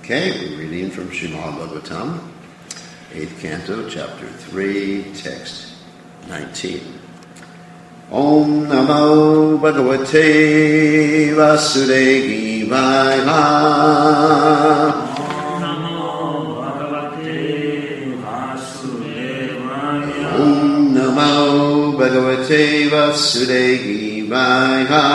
Okay, we're reading from Srimad Bhagavatam, 8th Canto, Chapter 3, Text 19. Om Namo Bhagavate Vasudevaya. Om Namo Bhagavate Vasudevaya. Om Namo Bhagavate Vasudevaya.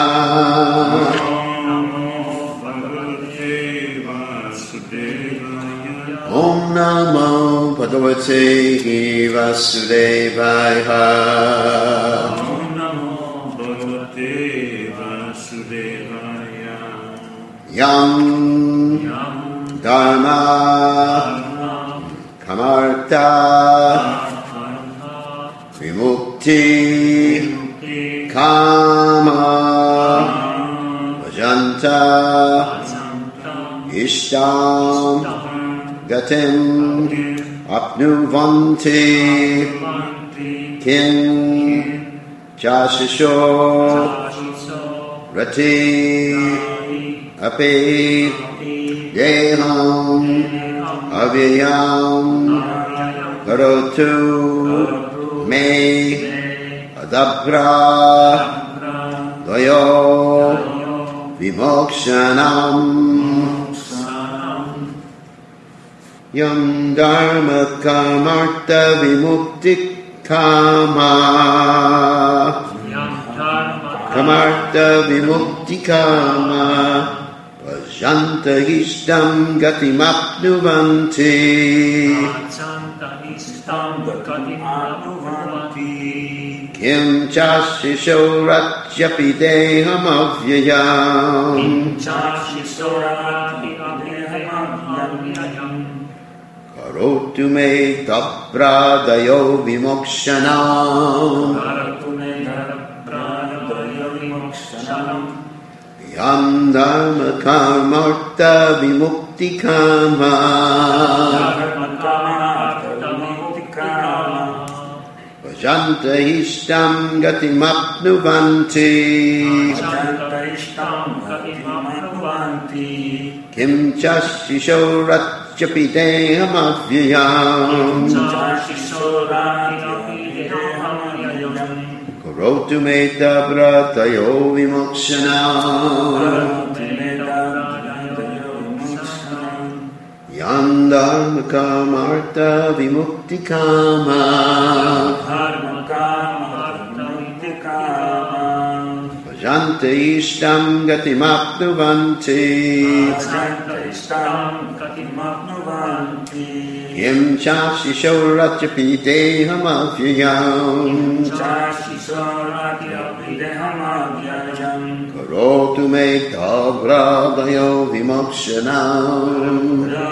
Om Namo Bhagavate Vasudevaya. Om Namo Bhagavate Vasudevaya. Yam Dharma Kamarta Vimukti Kama Vajanta Ishtam Gatim Apnuvanti Kim Chashisho Rati Api Yeham Avyayam Karotu Me Adabra Doyo Vimokshanam Yam Dharma Kamarta Vimukti Kama Kamarta Vimukti Kama Vajanta Ishtam Gatimapnuvanti Kim Chashishoratyapi Deham Avyayam Karotu me tapradayo vimokshanam Yam dharma kamarta vimukti kama Vajanta ishtam gatimapnuvanti Kim chashishorat Japideham Avyayam Karotu me tabratayo vimokshanam Yam dharma kamarta vimukti kama Vajanta ishtam gatimapnuvanti Yam chashishoratyapi deham avyayam Karotu me tavradayo vimokshanam.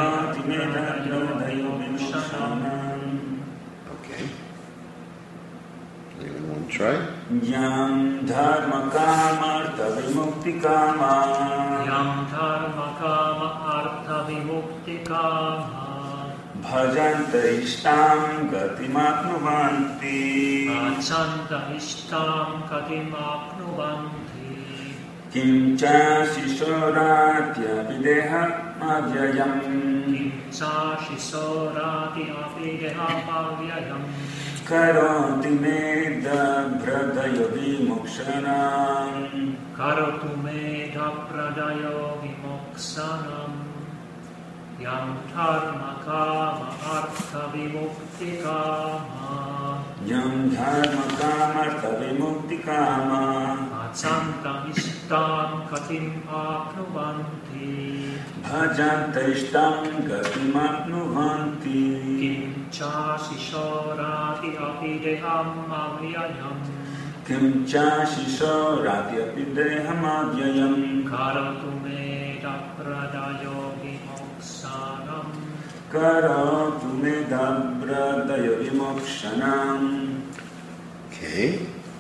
Okay. Anyone want to try? Yam dharma kama artha vimukti kama Yam dharma kama artha vimukti kama Bhajanta ishtam gatimapnuvanti Bhajanta ishtam gatimapnuvanti Kim chashishoratya videham avyayam Kim chashishoratya videham avyayam Karoti me dabhradayo vimokshanam Karotu me dapradayo vimokshanam Yam dharma kama artha vimukti kama Yam dharma kama artha vimukti kama Bhajanta ishtam gatim apnuvanti Bhajanta ishtam gatimapnuvanti Kim chashishoratya videham avyayam Kim chashishoratya videham avyayam Karotu me dapradayo vimokshanam Karotu me dabhradayo vimokshanam. Okay.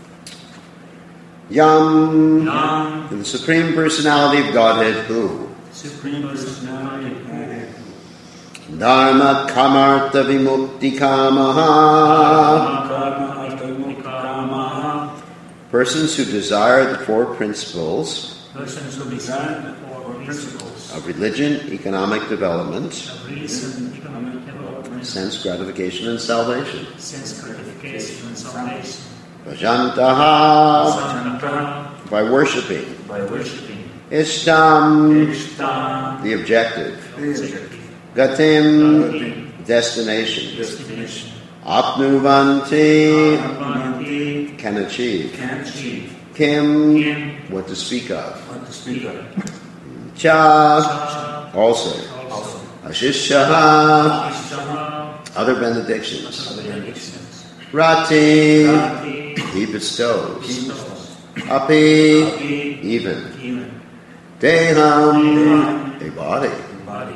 Yam, the Supreme Personality of Godhead, who? Supreme Personality of Godhead. Dharma kamarta vimukti kamaha. Persons who desire the four principles Persons who desire the four principles of religion, economic development, of reason, economic development, sense gratification, and salvation. sense gratification, and salvation. Bhajantaha, Santa, by worshiping. by worshiping Ishtam, Ishtam, the objective. the objective, Gatim, destination. destination, Apnuvanti, Bhakti, can achieve. can achieve, Kim, Kim, what to speak of. what to speak of, Cha, Cha, also. also, Ashishaha, Ishtaha, other benedictions. other benedictions, Rati, Bhakti, he bestows. bestows, Api, Bhakti, even. even, Deham, a body. body,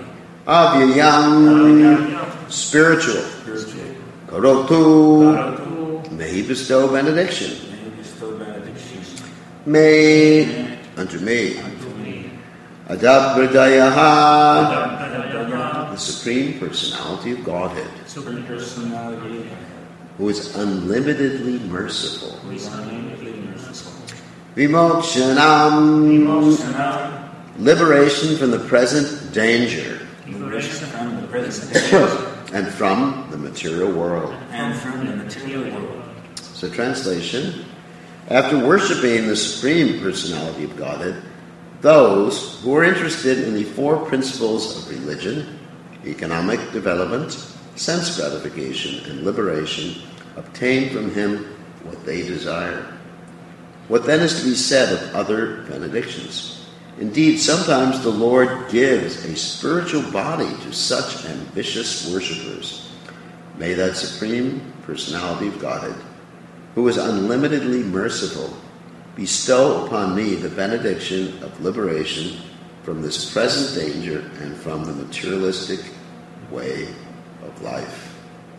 Avyayam, Avyayam, spiritual. spiritual, Karotu, Karatu, may he bestow benediction. may bestow benedictions May, unto me. unto me. Adabhradayaha, Adaptadaya, the Supreme Personality of Godhead, Supreme personality, who is unlimitedly merciful. who is unlimitedly merciful. Vimokshanam, Vimoksana, liberation from the present danger Liberation from the present danger and from the material world. and from the material world. So, translation: after worshiping the Supreme Personality of Godhead, those who are interested in the four principles of religion, economic development, sense gratification, and liberation obtain from him what they desire. What then is to be said of other benedictions? Indeed, sometimes the Lord gives a spiritual body to such ambitious worshippers. May that Supreme Personality of Godhead, who is unlimitedly merciful, bestow upon me the benediction of liberation from this present danger and from the materialistic way of life.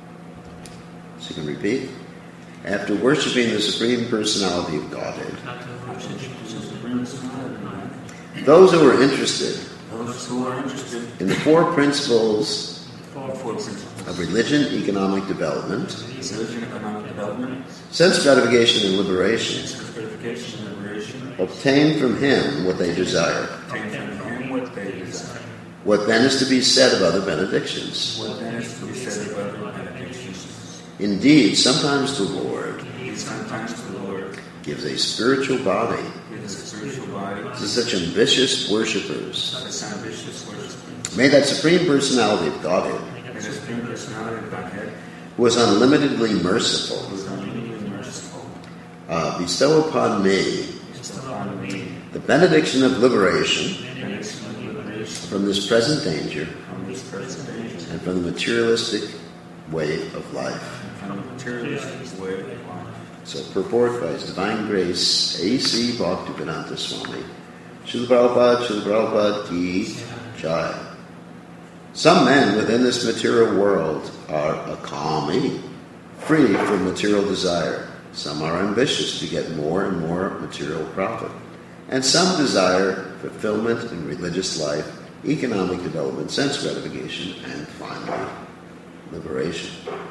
So you can repeat. After worshiping the Supreme Personality of Godhead, those who are interested Those who are interested in the four principles in four principles: of religion, economic development, religion, economic development, sense gratification, and liberation, sense gratification, and liberation, obtain from him what they desire. obtain from him what they desire. What then is to be said of other benedictions? What then is to be said of other benedictions? Indeed, sometimes the Lord Sometimes the Lord gives a spiritual body gives a spiritual body to such ambitious worshippers. to ambitious worshippers. May that Supreme Personality of Godhead, May the Supreme Personality of Godhead, who is unlimitedly merciful, who is unlimitedly merciful, bestow upon me bestow upon me the benediction of liberation benediction of liberation from this present danger from this present danger and from the materialistic way of life. and from the materialistic way of life. So purport by His Divine Grace, A.C. Bhaktivedanta Swami, Srila Prabhupada Ki Jai. Some men within this material world are akami, free from material desire. Some are ambitious to get more and more material profit. And some desire fulfillment in religious life, economic development, sense gratification, and finally, liberation.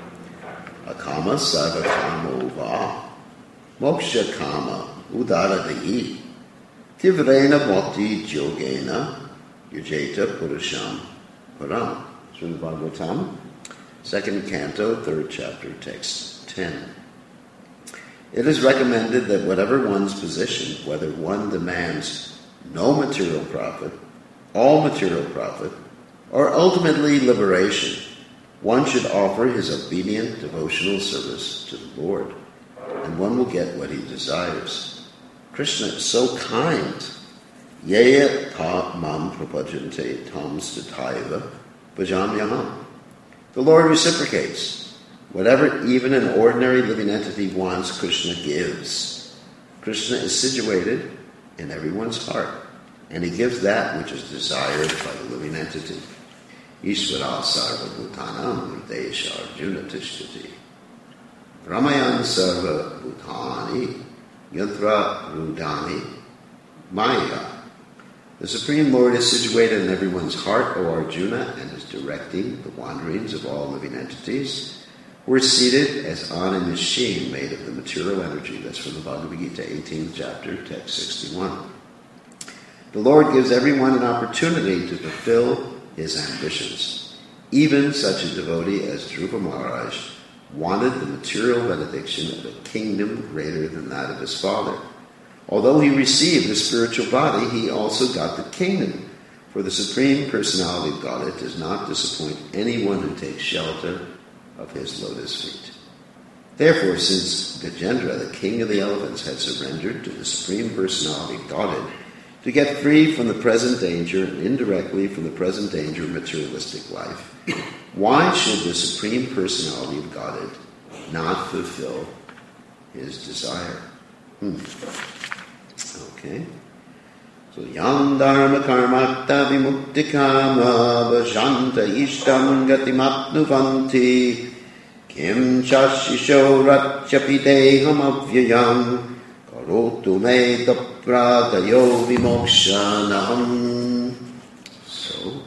Akama sarvakamo va, moksha kama udaradayi, tivrena bhakti yogena, yujeta purusham param. Srimad Bhagavatam, 2nd Canto, 3rd Chapter, Text 10. It is recommended that whatever one's position, whether one demands no material profit, all material profit, or ultimately liberation, one should offer his obedient devotional service to the Lord, and one will get what he desires. Krishna is so kind. Yaya ta mam prapajante tam stataiva bhajamyaham. The Lord reciprocates. Whatever even an ordinary living entity wants, Krishna gives. Krishna is situated in everyone's heart, and he gives that which is desired by the living entity. Ishvara sarva bhutanam desha arjuna tishtati. Ramayan sarva bhutani yantra rudani maya. The Supreme Lord is situated in everyone's heart, O Arjuna, and is directing the wanderings of all living entities. We're seated as on a machine made of the material energy. That's from the Bhagavad Gita, 18th chapter, text 61. The Lord gives everyone an opportunity to fulfill his ambitions. Even such a devotee as Dhruva Maharaj wanted the material benediction of a kingdom greater than that of his father. Although he received the spiritual body, he also got the kingdom. For the Supreme Personality of Godhead does not disappoint anyone who takes shelter of his lotus feet. Therefore, since Gajendra, the king of the elephants, had surrendered to the Supreme Personality of Godhead to get free from the present danger and indirectly from the present danger of materialistic life, why should the Supreme Personality of Godhead not fulfill his desire? Okay. So, yam dharma karmakta vimukti kama vajanta ishtam gatimapnuvanti kim chashisho ratchapideham avyayam karotu me tapradayo vimokshanaham. So,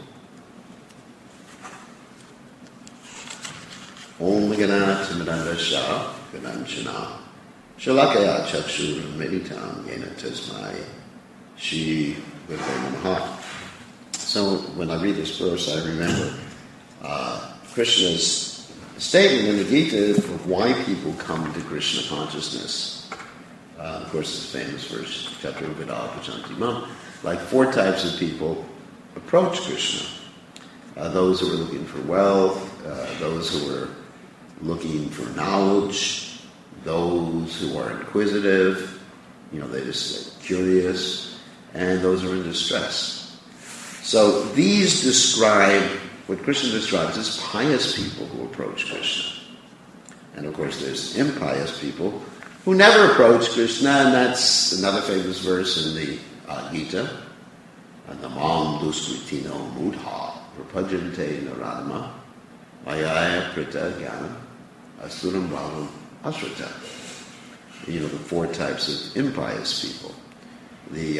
Om Ganat Madandasha Gananjana Shalakaya Chakshur Meditam Yena Tasmai Shri Guru Namaha. So when I read this verse, I remember Krishna's statement in the Gita of why people come to Krishna consciousness. Of course, this famous verse, Chatra Vida Pachanti Mam. Like 4 types of people approach Krishna. Those who are looking for wealth, those who are looking for knowledge, those who are inquisitive, they're just curious, and those who are in distress. So these describe what Krishna describes as pious people who approach Krishna. And of course there's impious people who never approach Krishna, and that's another famous verse in the Gita. Namam duskritino mudha prapajante naradama mayaya prita jnana asuram bhavam asrata. The 4 types of impious people. The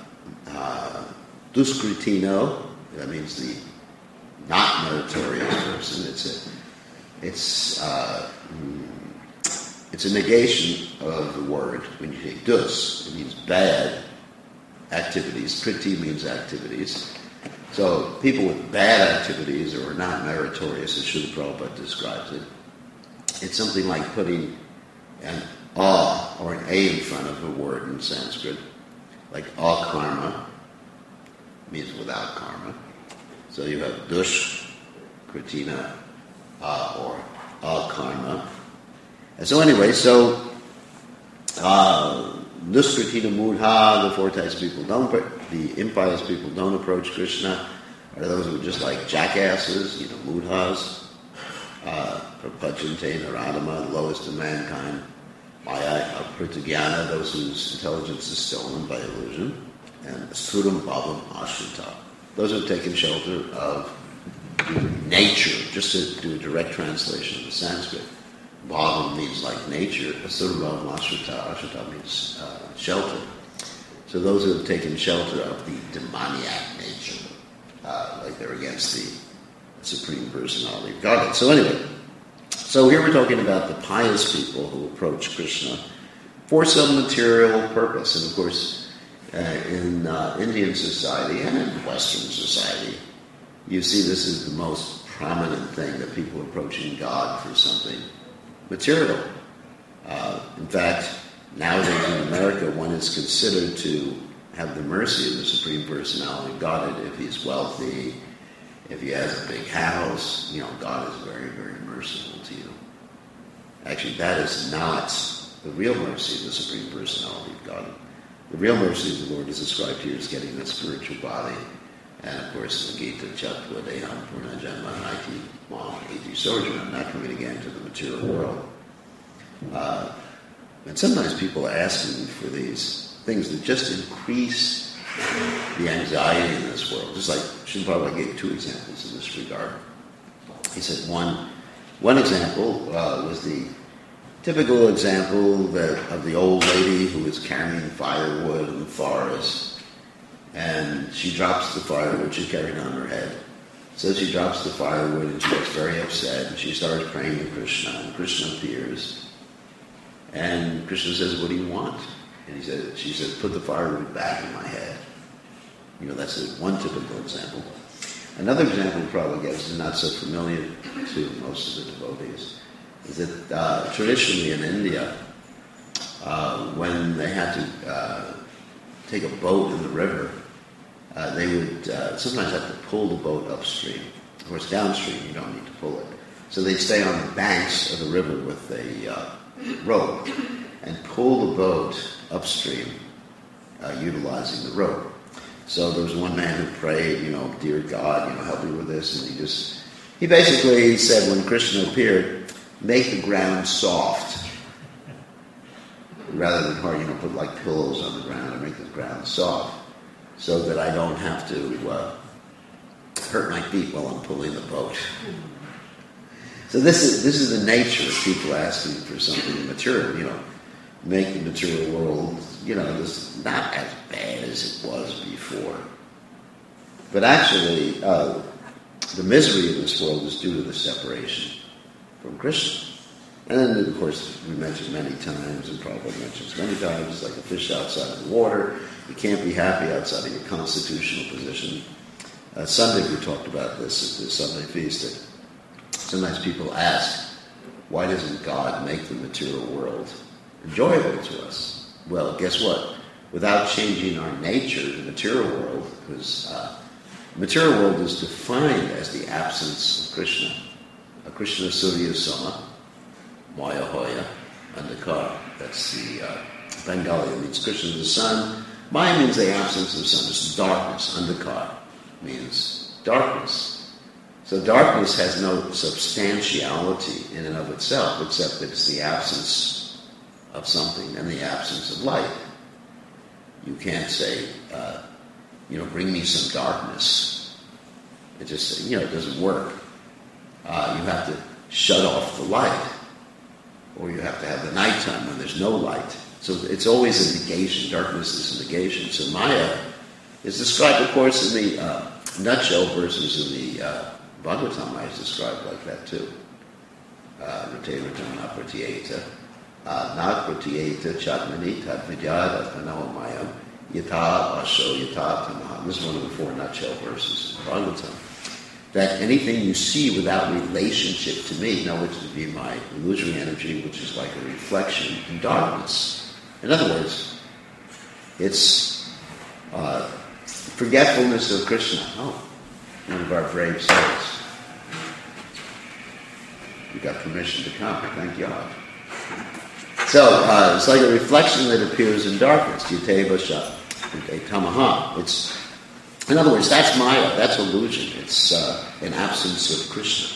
duskritino, that means the not meritorious person. It's a negation of the word. When you say dus, it means bad activities. Priti means activities. So people with bad activities or not meritorious, as Srila Prabhupada describes it, it's something like putting an a or an a in front of a word in Sanskrit, like akarma means without karma. So you have dush, kritina, or akarma. And so anyway, Nuskritina Mudha, the 4 types of people the impious people don't approach Krishna, are those who are just like jackasses, mudhas, prapajante naradama, the lowest of mankind, maya pritagyana, those whose intelligence is stolen by illusion, and suram bhavam ashrita, those who have taken shelter of nature, just to do a direct translation of the Sanskrit. Bhavam means like nature, Asura Mashrita, Ashrita means shelter. So those who have taken shelter of the demoniac nature, like they're against the Supreme Personality of Godhead. So anyway, here we're talking about the pious people who approach Krishna for some material purpose. And of course, in Indian society and in Western society, you see this is the most prominent thing, that people approaching God for something material. In fact, nowadays in America, one is considered to have the mercy of the Supreme Personality of Godhead if he's wealthy, if he has a big house. God is very, very merciful to you. Actually, that is not the real mercy of the Supreme Personality of Godhead. The real mercy of the Lord is described here as getting a spiritual body. And of course, the Gita Chatva Deham Purna Janma Naiti Mam Iti Sojanam, not coming again to the material world. And sometimes people are asking for these things that just increase the anxiety in this world. Just like Srila Prabhupada gave 2 examples in this regard. He said one example was the typical example of the old lady who is carrying firewood in the forest. And she drops the firewood she's carrying on her head. So she drops the firewood and she gets very upset and she starts praying to Krishna, and Krishna appears. And Krishna says, "What do you want?" And she says, "Put the firewood back in my head." That's one typical example. Another example we probably get is not so familiar to most of the devotees, is that traditionally in India, when they had to take a boat in the river, they would sometimes have to pull the boat upstream. Of course, downstream you don't need to pull it. So they'd stay on the banks of the river with a rope and pull the boat upstream utilizing the rope. So there was one man who prayed, dear God, help me with this. And he basically said when Krishna appeared, make the ground soft. Rather than hard, put like pillows on the ground and make the ground soft so that I don't have to hurt my feet while I'm pulling the boat. So this is the nature of people asking for something material, make the material world, this not as bad as it was before. But actually, the misery of this world is due to the separation from Krishna. And then, of course, we mentioned many times, and Prabhupada mentions many times, it's like a fish outside of the water. You can't be happy outside of your constitutional position. Sunday we talked about this at the Sunday feast, that sometimes people ask, why doesn't God make the material world enjoyable to us? Well, guess what? Without changing our nature, the material world, because the material world is defined as the absence of Krishna. Krishna Surya Sama, Maya Hoya, Andhakar. That's the Bengali. It means Krishna the sun. Maya means the absence of the sun. It's darkness. Andhakar means darkness. So darkness has no substantiality in and of itself, except that it's the absence of something and the absence of light. You can't say, bring me some darkness. It just, it doesn't work. You have to shut off the light, or you have to have the nighttime when there's no light. So it's always a negation. Darkness is a negation. So Maya is described, of course, in the nutshell verses in the Bhagavatam. Maya is described like that too. Rate Ratam Napratyeta. Napratyeta Chatmani Tadvidyada Panamayam Yata Asho Yata Tamaha. This is one of the 4 nutshell verses in Bhagavatam. That anything you see without relationship to me, which would be my illusory energy, which is like a reflection in darkness. In other words, it's forgetfulness of Krishna. Oh, one of our brave souls. You got permission to come. Thank God. So it's like a reflection that appears in darkness. Yateva Shat Tamaha. It's, in other words, that's Maya. That's illusion. It's an absence of Krishna.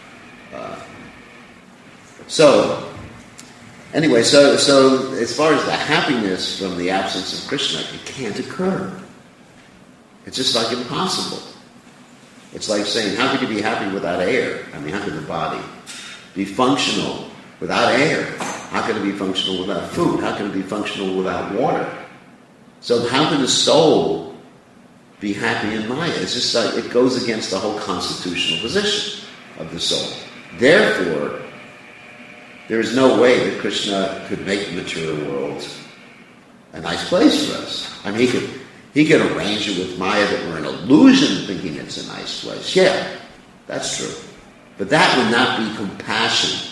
Anyway, so as far as the happiness from the absence of Krishna, it can't occur. It's just like impossible. It's like saying, how could you be happy without air? How could the body be functional without air? How can it be functional without food? How can it be functional without water? So how can the soul be happy in Maya? It's just like it goes against the whole constitutional position of the soul. Therefore, there is no way that Krishna could make the material world a nice place for us. He could arrange it with Maya that we're an illusion thinking it's a nice place. Yeah, that's true. But that would not be compassion.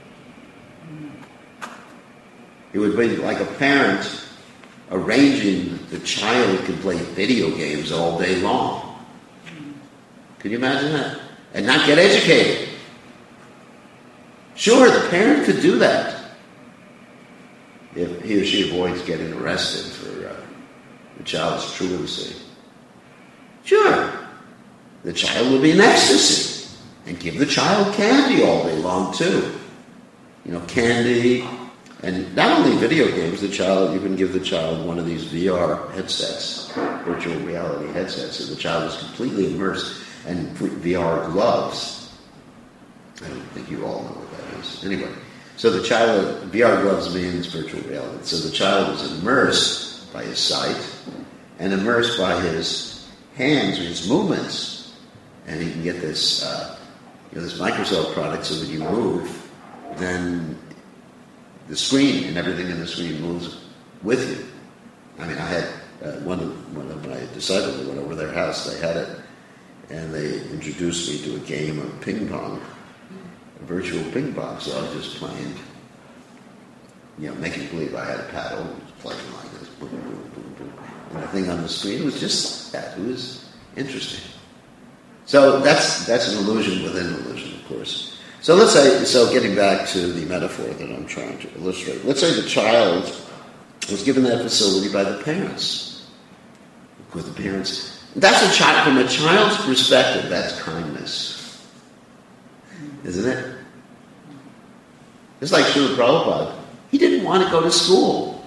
It would be like a parent arranging the child can play video games all day long. Can you imagine that? And not get educated. Sure, the parent could do that if he or she avoids getting arrested for the child's truancy. Sure, the child will be in ecstasy and give the child candy all day long too. Candy. And not only video games, you can give the child one of these VR headsets, virtual reality headsets, so the child is completely immersed, and VR gloves. I don't think you all know what that is. Anyway, so the child, VR gloves means virtual reality. So the child is immersed by his sight and immersed by his hands or his movements. And he can get this, this Microsoft product so that you move, then the screen and everything in the screen moves with you. I had one of my disciples. I went over their house. They had it, and they introduced me to a game of ping pong, a virtual ping pong. So I was just playing, making believe I had a paddle, playing like this, boom, boom, boom, boom. And the thing on the screen was just that. It was interesting. So that's an illusion within an illusion, of course. So let's say, getting back to the metaphor that I'm trying to illustrate, let's say the child was given that facility by the parents. With the parents, that's a child, from a child's perspective, that's kindness. Isn't it? It's like Srila Prabhupada. He didn't want to go to school.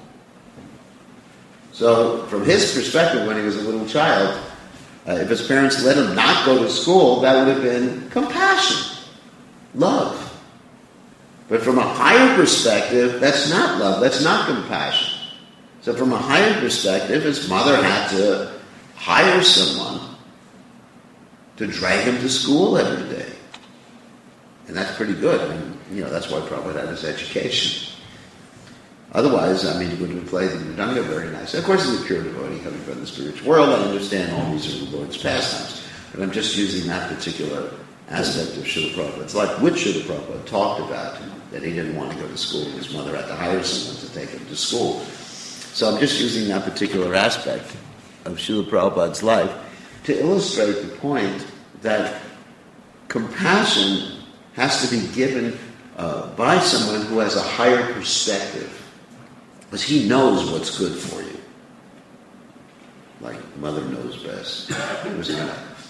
So from his perspective, when he was a little child, if his parents let him not go to school, that would have been compassion. Love. But from a higher perspective, that's not love, that's not compassion. So from a higher perspective, his mother had to hire someone to drag him to school every day. And that's pretty good. I mean, that's why Prabhupada had his education. Otherwise, he would have played the Mridanga very nice. Of course, he's a pure devotee coming from the spiritual world. I understand all these are the Lord's pastimes. But I'm just using that particular aspect of Srila Prabhupada. It's like which Srila Prabhupada talked about, that he didn't want to go to school. His mother had to hire someone to take him to school. So I'm just using that particular aspect of Srila Prabhupada's life to illustrate the point that compassion has to be given by someone who has a higher perspective, because he knows what's good for you. Like mother knows best. There's even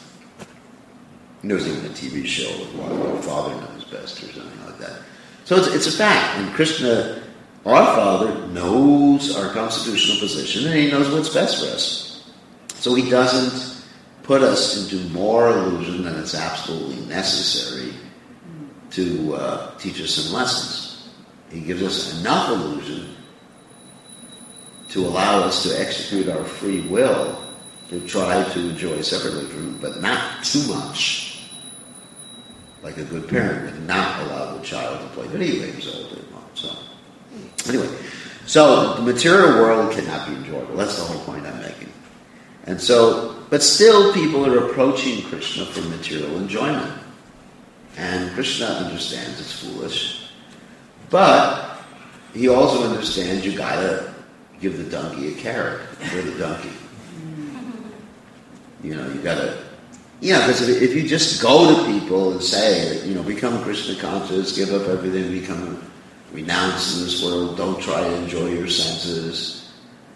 a TV show of what father knows best or something like that. So it's a fact. And Krishna, our Father, knows our constitutional position, and he knows what's best for us. So he doesn't put us into more illusion than it's absolutely necessary to teach us some lessons. He gives us enough illusion to allow us to execute our free will to try to enjoy separately from him, but not too much. Like a good parent would not allow the child to play video games all day long. So, anyway, the material world cannot be enjoyable. That's the whole point I'm making. And so, but still people are approaching Krishna for material enjoyment. And Krishna understands it's foolish. But he also understands you gotta give the donkey a carrot for the donkey. You gotta... because if you just go to people and say, become Krishna conscious, give up everything, become renounced in this world, don't try to enjoy your senses.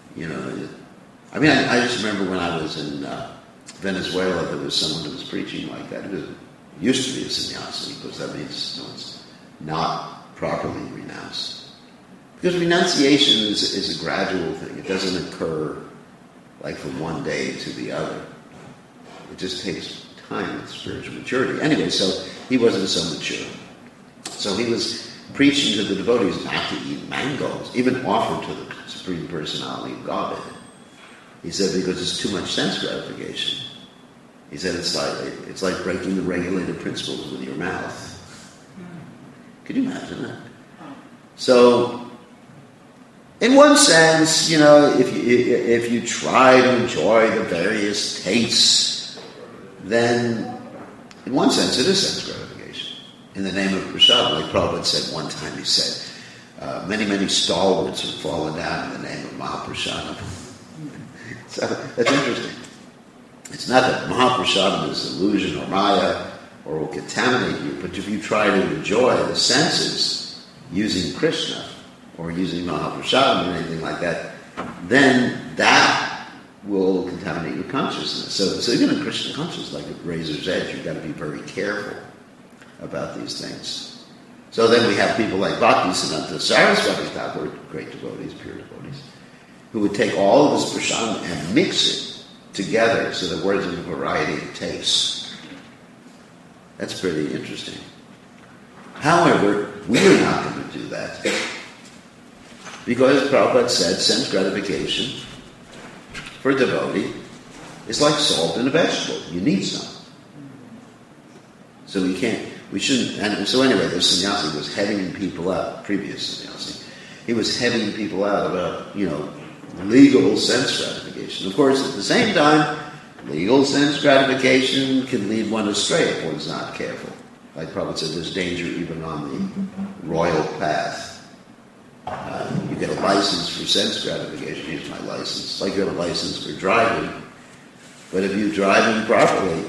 I just remember when I was in Venezuela, there was someone who was preaching like that. It used to be a sannyasi, because that means it's not properly renounced. Because renunciation is a gradual thing. It doesn't occur like from one day to the other. It just takes time with spiritual maturity. Anyway, so he wasn't so mature. So he was preaching to the devotees not to eat mangoes, even offered to the Supreme Personality of Godhead. He said because it's too much sense gratification. He said it's like breaking the regulated principles with your mouth. Could you imagine that? So, in one sense, if you try to enjoy the various tastes, then, in one sense, it is sense gratification. In the name of prasad, like Prabhupada said one time, he said, many, many stalwarts have fallen down in the name of Mahaprasadam. So, that's interesting. It's not that Mahaprasadam is illusion or maya or will contaminate you, but if you try to enjoy the senses using Krishna or using Mahaprasadam or anything like that, then that will contaminate your consciousness. So even in Krishna consciousness, like a razor's edge, you've got to be very careful about these things. So then we have people like Bhaktisiddhanta Saraswati Thakur, great devotees, pure devotees, who would take all of this prasadam and mix it together so that words in a variety of tastes. That's pretty interesting. However, we are not going to do that. Because Prabhupada said sense gratification for a devotee is like salt in a vegetable. You need some. So we shouldn't, and so anyway, the sannyasi was heading people out, previous sannyasi, he was heading people out about, legal sense gratification. Of course, at the same time, Legal sense gratification can lead one astray if one's not careful. Like Prabhupada said, there's danger even on the royal path. You get a license for sense gratification. Here's my license. Like you have a license for driving. But if you drive improperly,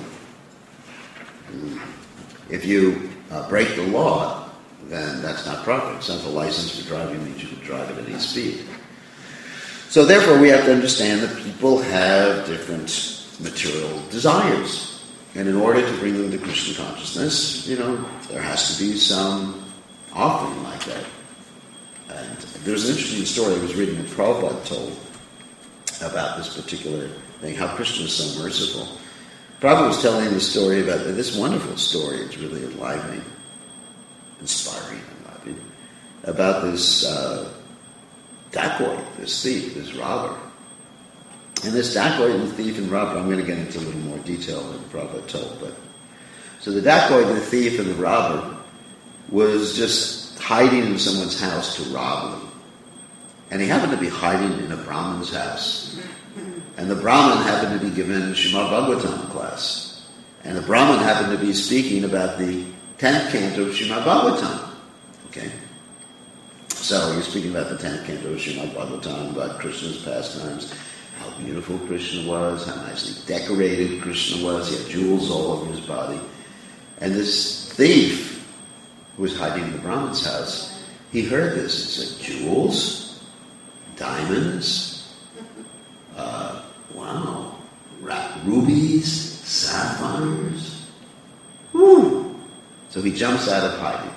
if you break the law, then that's not proper. It's not the license for driving means you can drive at any speed. So therefore we have to understand that people have different material desires. And in order to bring them to Krishna consciousness, there has to be some offering like that. And there's an interesting story I was reading that Prabhupada told about this particular thing, how Krishna is so merciful. Prabhupada was telling the story about this wonderful story. It's really enlivening, inspiring, enlivening, about this dacoit, this thief, this robber. And this dacoit and the thief and robber, I'm going to get into a little more detail than Prabhupada told. So the dacoit, the thief, and the robber was just hiding in someone's house to rob them. And he happened to be hiding in a Brahmin's house. And the Brahmin happened to be given Srimad Bhagavatam class. And the Brahmin happened to be speaking about the 10th canto of Srimad Bhagavatam. Okay? So he was speaking about the 10th canto of Srimad Bhagavatam, about Krishna's pastimes, how beautiful Krishna was, how nicely decorated Krishna was. He had jewels all over his body. And this thief, who was hiding in the Brahmin's house, he heard this and said, jewels? Diamonds? Wow. Rubies? Sapphires? Whew. So he jumps out of hiding.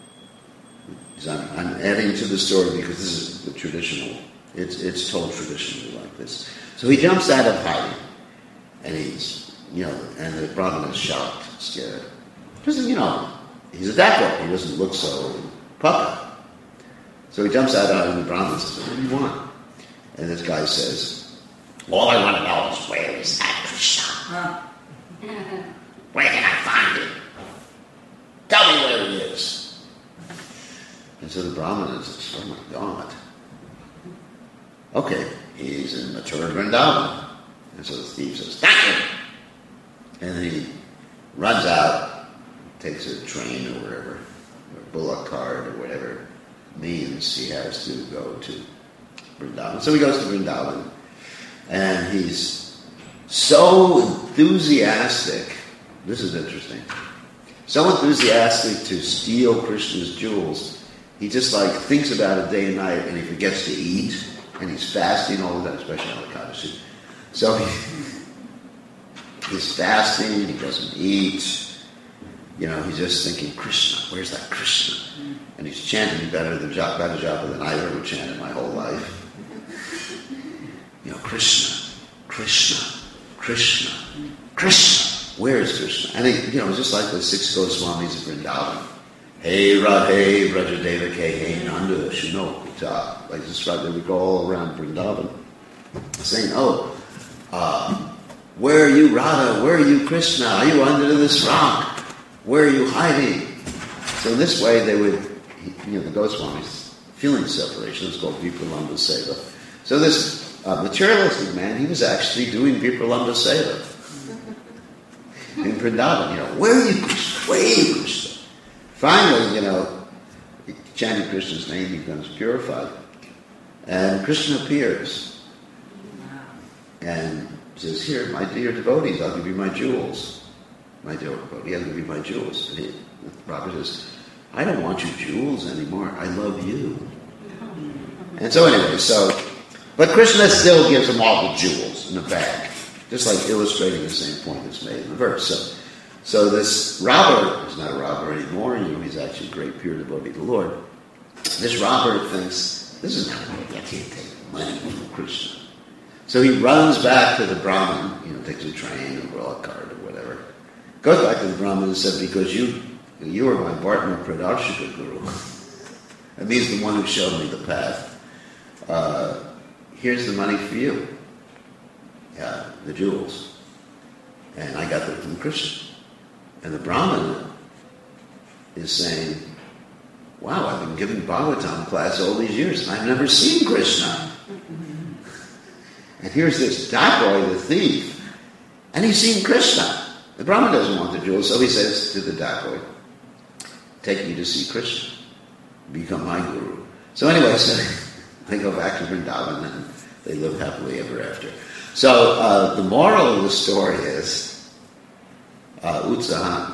I'm adding to the story because this is the traditional. It's told traditionally like this. So he jumps out of hiding, and he's, and the Brahmin is shocked, scared. Because, he's a dacoit. He doesn't look so pucka. So he jumps out of hiding, and the Brahmin says, what do you want? And this guy says, all I want to know is where is that Krishna? Where can I find him? Tell me where he is. And so the Brahmin says, oh my God. Okay, he's in Mathura Vrindavan. And so the thief says, thank you. And then he runs out, takes a train or wherever, or a bullock cart or whatever means he has to go to Vrindavan. So he goes to Vrindavan, and he's so enthusiastic. This is interesting. So enthusiastic to steal Krishna's jewels, he just thinks about it day and night, and he forgets to eat. And he's fasting all the time, especially on Ekadashi. So he's fasting, he doesn't eat. He's just thinking, Krishna, where's that Krishna? And he's chanting better japa than I've ever chanted my whole life. Krishna, Krishna, Krishna, Krishna. Where is Krishna? And it's just like the 6 Goswamis of Vrindavan. Hey Radhe, Brajadeva Ke, Hey Nanda, Shino Kuta. Like this, they would go all around Vrindavan saying, where are you Radha? Where are you Krishna? Are you under this rock? Where are you hiding? So in this way they would, the Goswamis, feeling separation, it's called Vipralambha Seva. So this materialistic man, he was actually doing Vipralambha Seva in Vrindavan. Where are you Krishna? Where are you Krishna? Finally, he chanted Krishna's name, he becomes purified. And Krishna appears. And says, here, my dear devotees, I'll give you my jewels. My dear devotee, I'll give you my jewels. And Robert says, I don't want your jewels anymore. I love you. And so anyway, but Krishna still gives them all the jewels in the bag. Just like illustrating the same point that's made in the verse. So this robber is not a robber anymore. He's actually a great pure devotee to the Lord. This robber thinks, this is not good. I can't take money from Krishna. So he runs back to the Brahmin, takes a train or a cart or whatever. Goes back to the Brahmin and said, because you are my partner Pradarshika Guru. That means the one who showed me the path. Here's the money for you. The jewels. And I got them from Krishna. And the Brahmin is saying, wow, I've been giving Bhagavatam class all these years and I've never seen Krishna. And here's this dacoit, the thief. And he's seen Krishna. The Brahmin doesn't want the jewels, so he says to the dacoit, take me to see Krishna. Become my guru. So anyway, so they go back to Vrindavan and they live happily ever after. So the moral of the story is Utsahan,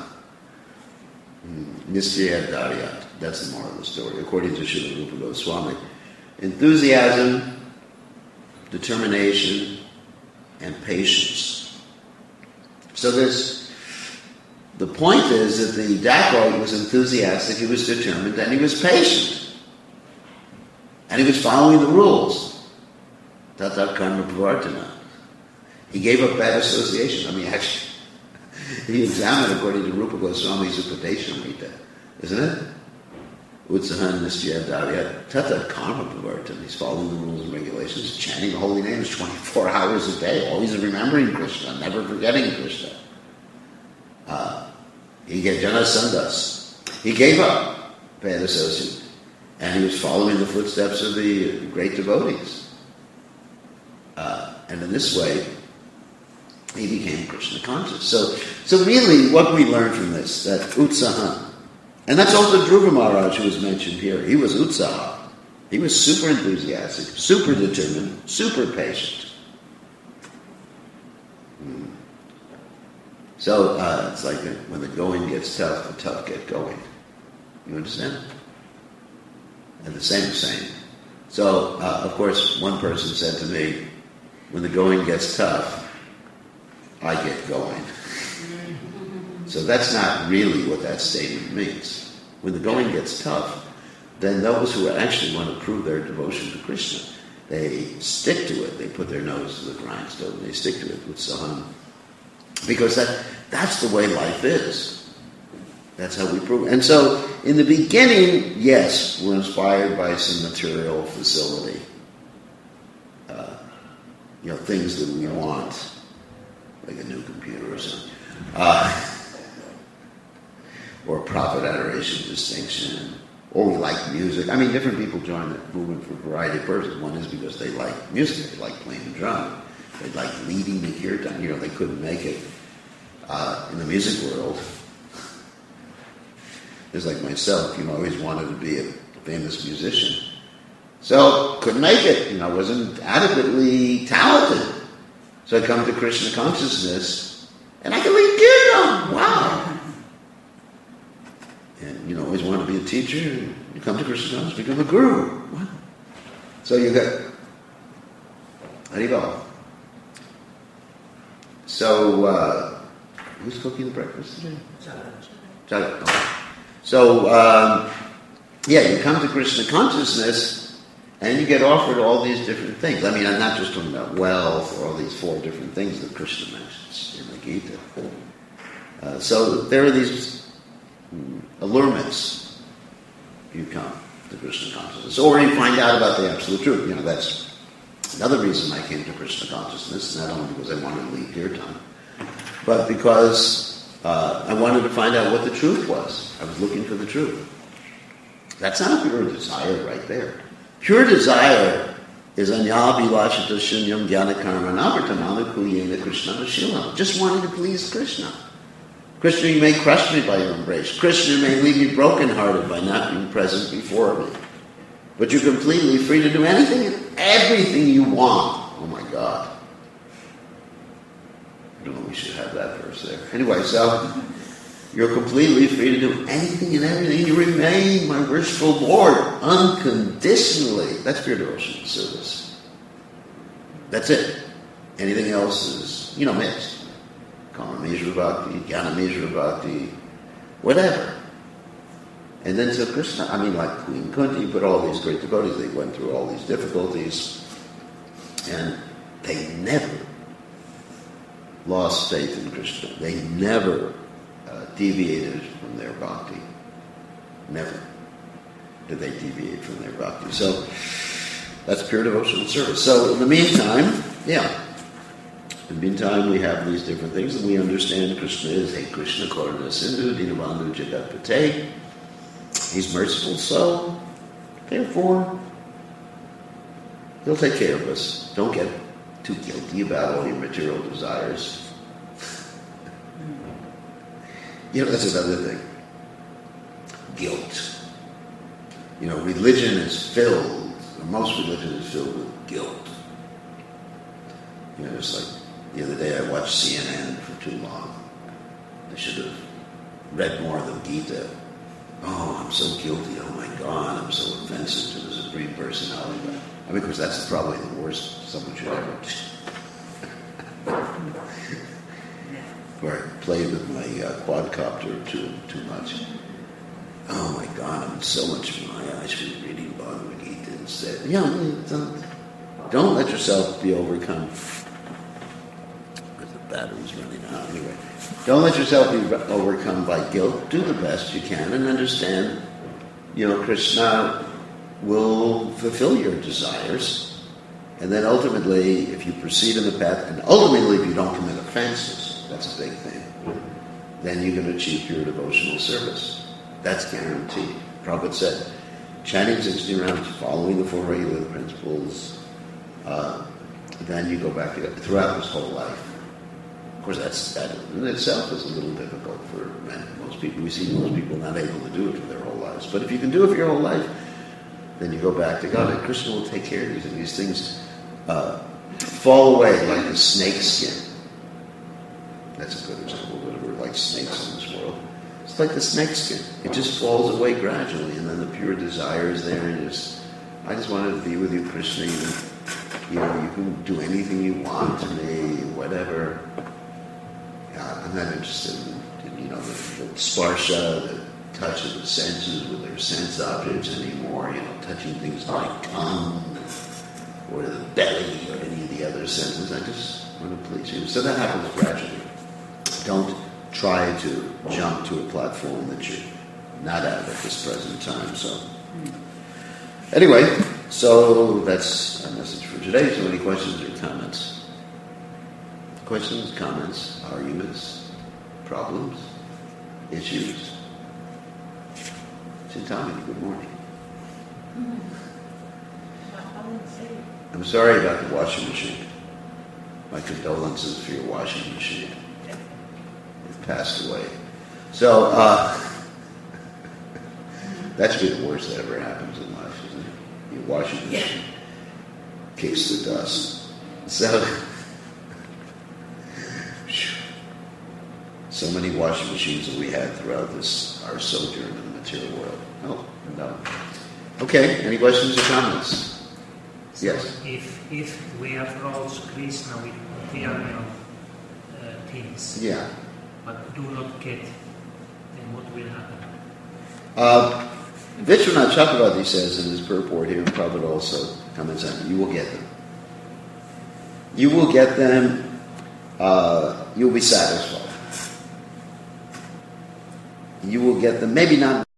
Nischaya Daryat. That's the moral of the story, according to Srila Rupa Goswami. Enthusiasm, determination, and patience. So the point is that the dacoit was enthusiastic, he was determined, and he was patient. And he was following the rules. Tata karma pravartana. He gave up bad association. I mean, actually, he examined according to Rupa Goswami's Upadeshamrita, isn't it? Utsahan Nischaya Daryat Tata karma pravartana. He's following the rules and regulations, chanting the holy names 24 hours a day, always remembering Krishna, never forgetting Krishna. He gave Janasandhas. He gave up bad association. And he was following the footsteps of the great devotees. And in this way, he became Krishna conscious. So really, what we learn from this, that Utsahan, and that's also Dhruva Maharaj who was mentioned here. He was Utsaha. He was super enthusiastic, super determined, super patient. So it's like when the going gets tough, the tough get going. You understand? And the same. So, of course, one person said to me, when the going gets tough, I get going. So that's not really what that statement means. When the going gets tough, then those who actually want to prove their devotion to Krishna, they stick to it. They put their nose to the grindstone. They stick to it with Sahan. Because that's the way life is. That's how we prove it. And so, in the beginning, yes, we're inspired by some material facility. Things that we want, like a new computer or something. Or profit, adoration, distinction. Or we like music. I mean, different people join the movement for a variety of purposes. One is because they like music. They like playing the drum. They like leading the kirtan. They couldn't make it in the music world. Just like myself, always wanted to be a famous musician. So, couldn't make it. Wasn't adequately talented. So I come to Krishna consciousness, and I can lead kirtan. Wow. And always want to be a teacher, and you come to Krishna consciousness, become a guru. What? So you got Haribol. So, who's cooking the breakfast today? Jagat. Okay. So, you come to Krishna consciousness, and you get offered all these different things. I mean, I'm not just talking about wealth or all these 4 different things that Krishna mentions in the Gita. So there are these allurements. You come to Krishna consciousness, or you find out about the absolute truth. That's another reason I came to Krishna consciousness, not only because I wanted to lead kirtan, but because I wanted to find out what the truth was. I was looking for the truth. That's not a pure desire right there. Pure desire is anyabhilashita shunyam jnana karma navartamana kuyena krishna shilam. Just wanting to please Krishna. Krishna, you may crush me by your embrace. Krishna may leave me brokenhearted by not being present before me. But you're completely free to do anything and everything you want. Oh my God. I don't know, we should have that verse there. Anyway, so you're completely free to do anything and everything. You remain my worshipful Lord unconditionally. That's pure devotional service. That's it. Anything else is, mixed. Karma Mishra Bhakti, Jnana Mishra Bhakti, whatever. And then so Krishna, like Queen Kunti, but all these great devotees, they went through all these difficulties, and they never lost faith in Krishna. They never deviated from their bhakti. Never did they deviate from their bhakti. So that's pure devotional service. So in the meantime, we have these different things, and we understand Krishna is Hey Krishna Karuna Sindhu Dinabandhu Jagatpate. He's merciful, so therefore He'll take care of us. Don't get too guilty about all your material desires. That's another thing. Guilt. Religion is filled, or most religion is filled with guilt. It's like the other day I watched CNN for too long. I should have read more of the Gita. Oh, I'm so guilty. Oh my God, I'm so offensive to the Supreme Personality. Of course, that's probably the worst someone should ever do. Or I played with my quadcopter too much. Oh my God, I'm so much Maya. I should be reading Bhagavad Gita instead. Don't let yourself be overcome. The battery's running out anyway. Don't let yourself be overcome by guilt. Do the best you can and understand, Krishna will fulfill your desires. And then ultimately, if you proceed in the path, and ultimately if you don't commit offenses, that's a big thing, then you can achieve pure devotional service. That's guaranteed. Prabhupada said, chanting 60 rounds, following the 4 regular principles, then you go back to it throughout his whole life. Of course, that in itself is a little difficult for most people. We see most people not able to do it for their whole lives. But if you can do it for your whole life, then you go back to God, and Krishna will take care of these, and these things fall away like the snake skin. That's a good example. We're like snakes in this world. It's like the snake skin. It just falls away gradually, and then the pure desire is there, and I just wanted to be with you, Krishna. You can do anything you want to me, whatever. I'm not interested in the sparsha, the touch of the senses with their sense objects anymore, touching things like tongue or the belly or any of the other senses. I just want to please you. So that happens gradually. Don't try to jump to a platform that you're not at this present time. So anyway, so that's our message for today. So any questions or comments? Questions, comments, arguments, problems, issues? Chintamani, good morning. I'm sorry about the washing machine. My condolences for your washing machine. It passed away. So, that should be the worst that ever happens in life, isn't it? Your washing machine kicks the dust. So many washing machines that we had throughout our sojourn in the material world. Oh, no. Okay, any questions or comments? So yes. If we approach Krishna with material things, but do not get, then what will happen? Vishwanath Chakravarti says in his purport here, and Prabhupada also comments on it, you will get them. You will get them, you will be satisfied. You will get them, maybe not